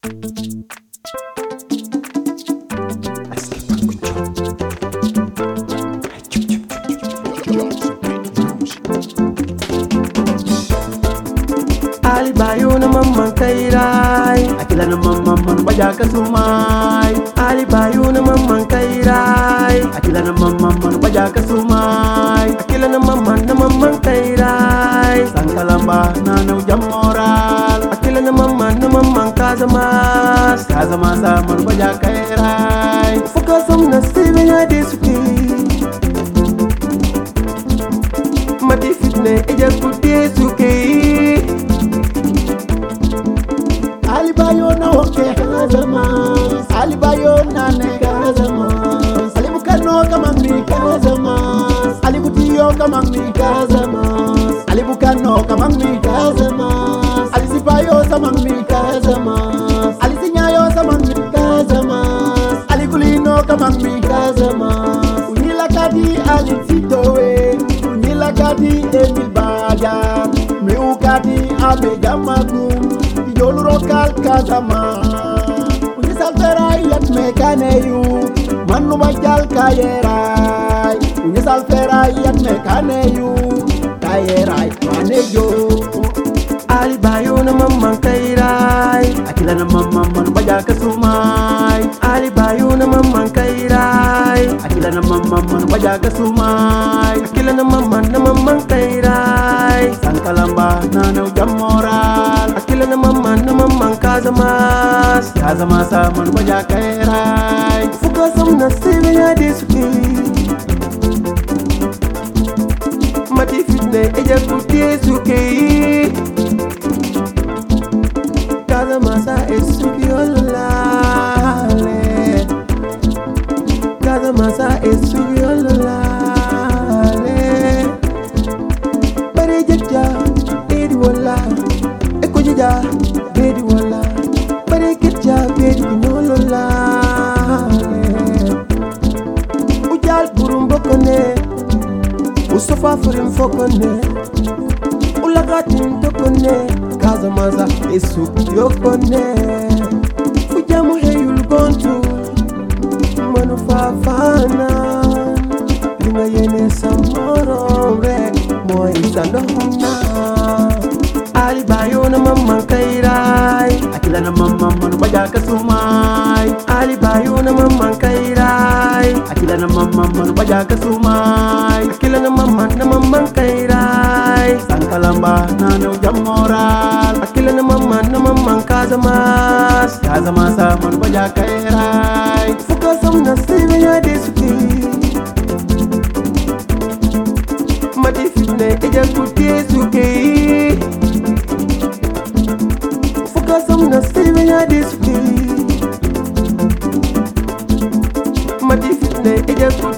Ali bayo na mamman kairai, akila na mamman baja kasumai. Ali bayo na mamman kairai, akila na mamman baja kasumai. Akila na mamman kairai, sankalamba na no jamoral. Akila na mamman kazamas, kazamasa man baja kairai. Fukasam na sibe ya desuki, mati fitne eja kude suki. Ali bayo na woke kazamas, Ali bayo na ne kazamas, Ali bukano kama mi kazamas, Ali butiyo kama mi kazamas, Ali bukano kama mi kazamas, Ali sipayo sama mi kazamas, Ali sinyayo sama mi kazamas, Ali kulino kama mi kazamas. Unila kadi Ali titowe, unila kadi Emil Baja, meu kadi Abega Magum. Yolu rokal kazama Uni salferai yat mekaneyu Manu bajal kayerai Uni salferai yat mekaneyu Kayerai maneyo Ali bayo na mamman kairai Akila na mamman baja kasumai Ali bayo na mamman kairai Akila na mamman baja kasumai Akila na mamman kairai Sankalamba na no jamoral Akila na mamman kazamas Kazamasa man baja kairai Fukasam na sibe ya desuki Mati fitne eja kuti suki Kazamasa esuki olale Kazamasa esuki olale Bare jaja edi wala Eko jaja bedi wala Bare jaja bedi binololale Ujal burum bokone Usofa furim fokone Ulagatin tokone Kazamasa esuki yokone Fujamu heyul gontu Manufafana Linga yene samorombe Moy sandohuna Ali bayo na mamman kairai Akila na mamman baja kasumai Ali bayo na mamman kairai Akila na mamman baja kasumai Akila na mamman kairai Sankalamba na no jamoral Akila na mamman kazamas Kazamasa man baja kairai Fukasam na sibe ya desuki Mati fitne eja kuti suki Fukasam na sibe ya desuki Mati fitne eja kuti